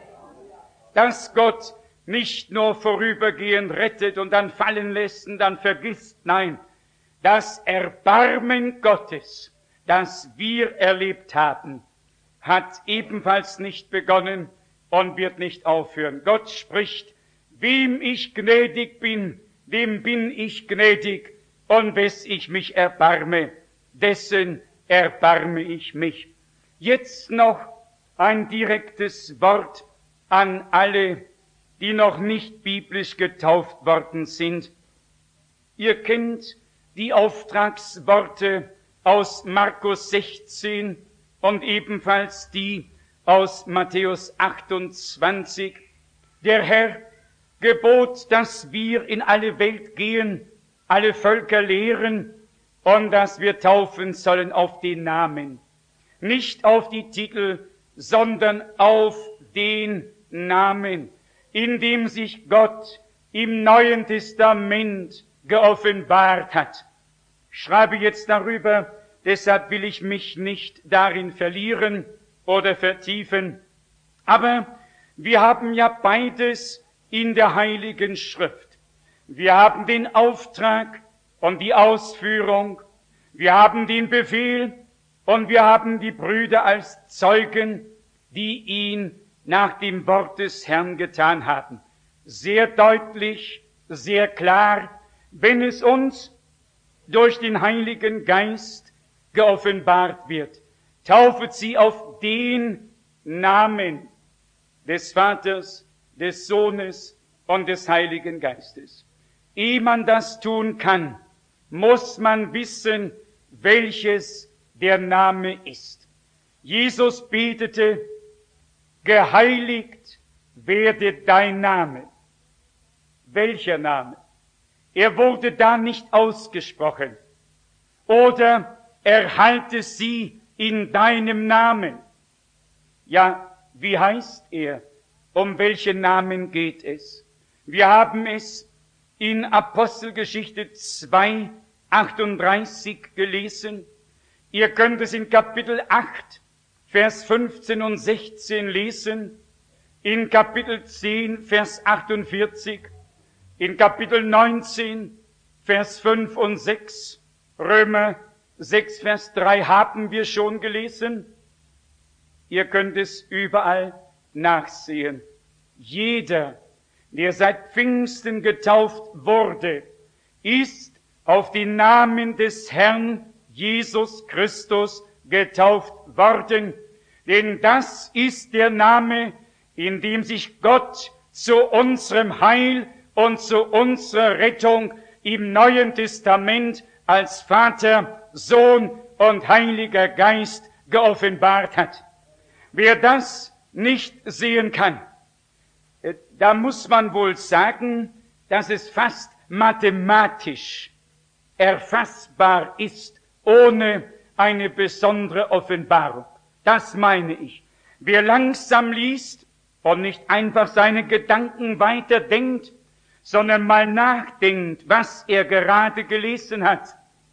Dass Gott nicht nur vorübergehend rettet und dann fallen lässt und dann vergisst, nein, das Erbarmen Gottes, das wir erlebt haben, hat ebenfalls nicht begonnen und wird nicht aufhören. Gott spricht, wem ich gnädig bin, dem bin ich gnädig, und wes ich mich erbarme, dessen erbarme ich mich. Jetzt noch ein direktes Wort an alle, die noch nicht biblisch getauft worden sind. Ihr kennt die Auftragsworte aus Markus 16 und ebenfalls die aus Matthäus 28. Der Herr gebot, dass wir in alle Welt gehen, alle Völker lehren und dass wir taufen sollen auf den Namen. Nicht auf die Titel, sondern auf den Namen, in dem sich Gott im Neuen Testament geoffenbart hat. Ich schreibe jetzt darüber, deshalb will ich mich nicht darin verlieren oder vertiefen. Aber wir haben ja beides in der Heiligen Schrift. Wir haben den Auftrag und die Ausführung, wir haben den Befehl und wir haben die Brüder als Zeugen, die ihn nach dem Wort des Herrn getan haben. Sehr deutlich, sehr klar, wenn es uns durch den Heiligen Geist geoffenbart wird. Taufet sie auf den Namen des Vaters, des Sohnes und des Heiligen Geistes. Ehe man das tun kann, muss man wissen, welches der Name ist. Jesus betete, geheiligt werde dein Name. Welcher Name? Er wurde da nicht ausgesprochen. Oder erhalte sie in deinem Namen. Ja, wie heißt er? Um welchen Namen geht es? Wir haben es in Apostelgeschichte 2, 38 gelesen. Ihr könnt es in Kapitel 8, Vers 15 und 16 lesen, in Kapitel 10, Vers 48, in Kapitel 19, Vers 5 und 6, Römer 6, Vers 3 haben wir schon gelesen. Ihr könnt es überall nachsehen. Jeder, der seit Pfingsten getauft wurde, ist auf den Namen des Herrn Jesus Christus getauft worden. Denn das ist der Name, in dem sich Gott zu unserem Heil und zu unserer Rettung im Neuen Testament als Vater, Sohn und Heiliger Geist geoffenbart hat. Wer das nicht sehen kann, da muss man wohl sagen, dass es fast mathematisch erfassbar ist, ohne eine besondere Offenbarung. Das meine ich. Wer langsam liest und nicht einfach seine Gedanken weiterdenkt, sondern mal nachdenkt, was er gerade gelesen hat.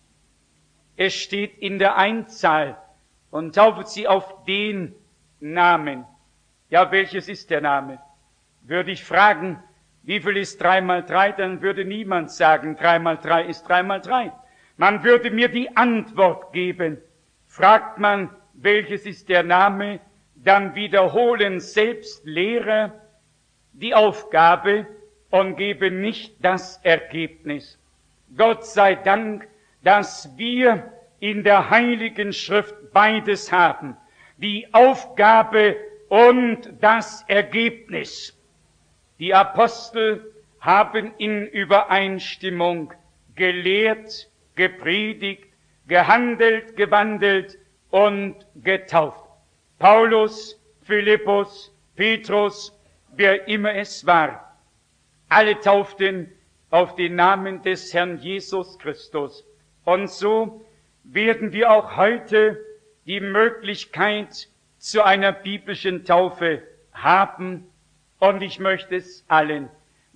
Es steht in der Einzahl und taufet sie auf den Namen. Ja, welches ist der Name? Würde ich fragen, wie viel ist 3 mal 3, dann würde niemand sagen, 3 mal 3 ist 3 mal 3. Man würde mir die Antwort geben. Fragt man, welches ist der Name, dann wiederholen selbst Lehrer die Aufgabe und geben nicht das Ergebnis. Gott sei Dank, dass wir in der Heiligen Schrift beides haben. Die Aufgabe und das Ergebnis. Die Apostel haben in Übereinstimmung gelehrt, gepredigt, gehandelt, gewandelt und getauft. Paulus, Philippus, Petrus, wer immer es war, alle tauften auf den Namen des Herrn Jesus Christus. Und so werden wir auch heute die Möglichkeit zu einer biblischen Taufe haben. Und ich möchte es allen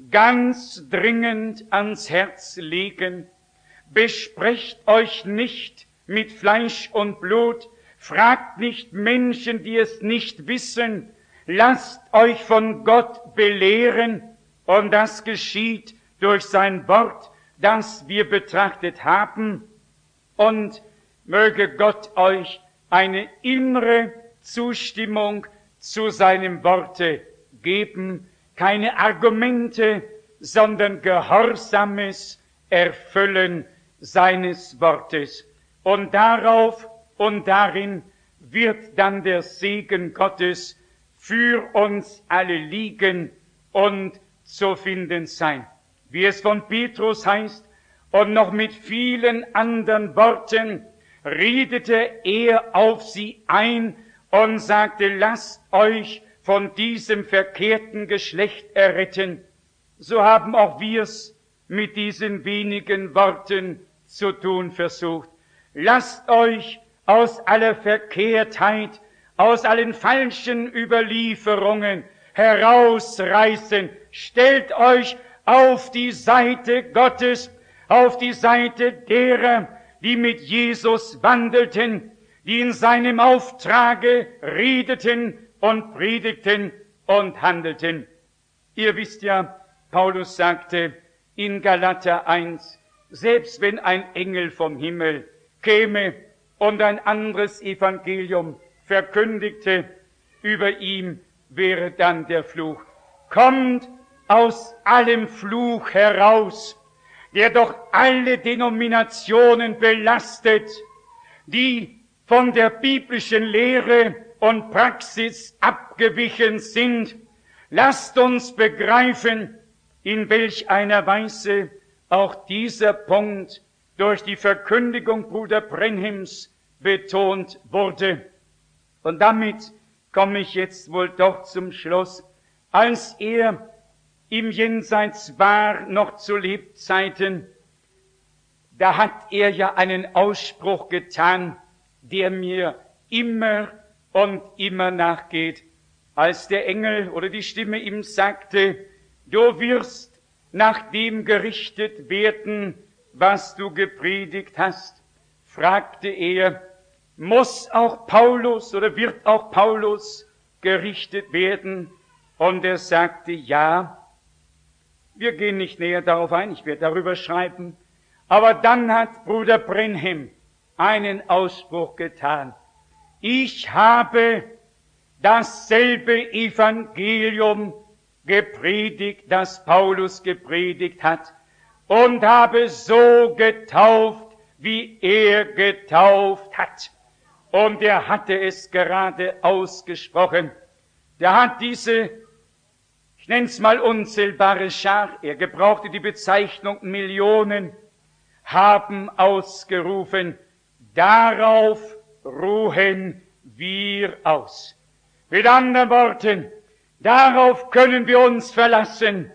ganz dringend ans Herz legen. Besprecht euch nicht mit Fleisch und Blut, fragt nicht Menschen, die es nicht wissen, lasst euch von Gott belehren, und das geschieht durch sein Wort, das wir betrachtet haben, und möge Gott euch eine innere Zustimmung zu seinem Worte geben, keine Argumente, sondern gehorsames Erfüllen seines Wortes. Und darauf und darin wird dann der Segen Gottes für uns alle liegen und zu finden sein. Wie es von Petrus heißt, und noch mit vielen anderen Worten redete er auf sie ein und sagte, lasst euch von diesem verkehrten Geschlecht erretten. So haben auch wir's mit diesen wenigen Worten zu tun versucht. Lasst euch aus aller Verkehrtheit, aus allen falschen Überlieferungen herausreißen. Stellt euch auf die Seite Gottes, auf die Seite derer, die mit Jesus wandelten, die in seinem Auftrage redeten und predigten und handelten. Ihr wisst ja, Paulus sagte in Galater 1, selbst wenn ein Engel vom Himmel käme und ein anderes Evangelium verkündigte, über ihm wäre dann der Fluch. Kommt aus allem Fluch heraus, der doch alle Denominationen belastet, die von der biblischen Lehre und Praxis abgewichen sind. Lasst uns begreifen, in welch einer Weise auch dieser Punkt durch die Verkündigung Bruder Brenhims betont wurde. Und damit komme ich jetzt wohl doch zum Schluss. Als er im Jenseits war, noch zu Lebzeiten, da hat er ja einen Ausspruch getan, der mir immer und immer nachgeht, als der Engel oder die Stimme ihm sagte, du wirst nach dem gerichtet werden, was du gepredigt hast, fragte er, muss auch Paulus oder wird auch Paulus gerichtet werden? Und er sagte, ja. Wir gehen nicht näher darauf ein, ich werde darüber schreiben. Aber dann hat Bruder Brenhim einen Ausspruch getan. Ich habe dasselbe Evangelium gepredigt, das Paulus gepredigt hat, und habe so getauft, wie er getauft hat. Und er hatte es gerade ausgesprochen. Der hat diese, ich nenne es mal unzählbare Schar, er gebrauchte die Bezeichnung Millionen, haben ausgerufen, darauf ruhen wir aus. Mit anderen Worten, darauf können wir uns verlassen.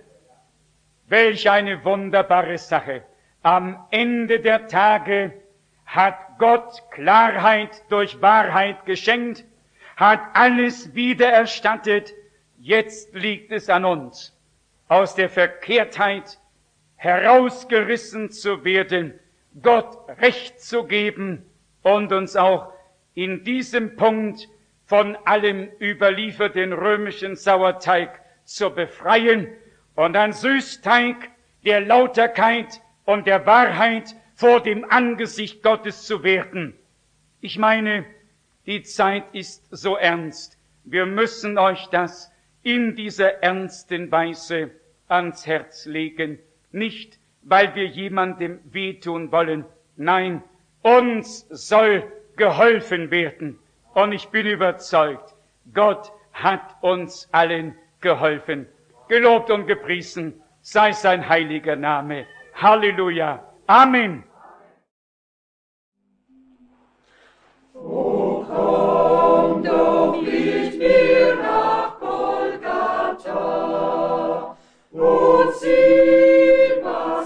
Welch eine wunderbare Sache. Am Ende der Tage hat Gott Klarheit durch Wahrheit geschenkt, hat alles wiedererstattet. Jetzt liegt es an uns, aus der Verkehrtheit herausgerissen zu werden, Gott Recht zu geben und uns auch in diesem Punkt von allem überlieferten römischen Sauerteig zu befreien und ein Süßteig der Lauterkeit und der Wahrheit vor dem Angesicht Gottes zu werden. Ich meine, die Zeit ist so ernst. Wir müssen euch das in dieser ernsten Weise ans Herz legen. Nicht, weil wir jemandem wehtun wollen. Nein, uns soll geholfen werden. Und ich bin überzeugt, Gott hat uns allen geholfen. Gelobt und gepriesen sei sein heiliger Name. Halleluja. Amen. O komm doch nicht mehr nach Golgatha und sieh, was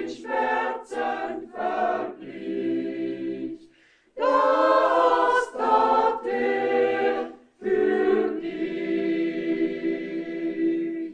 den Schmerz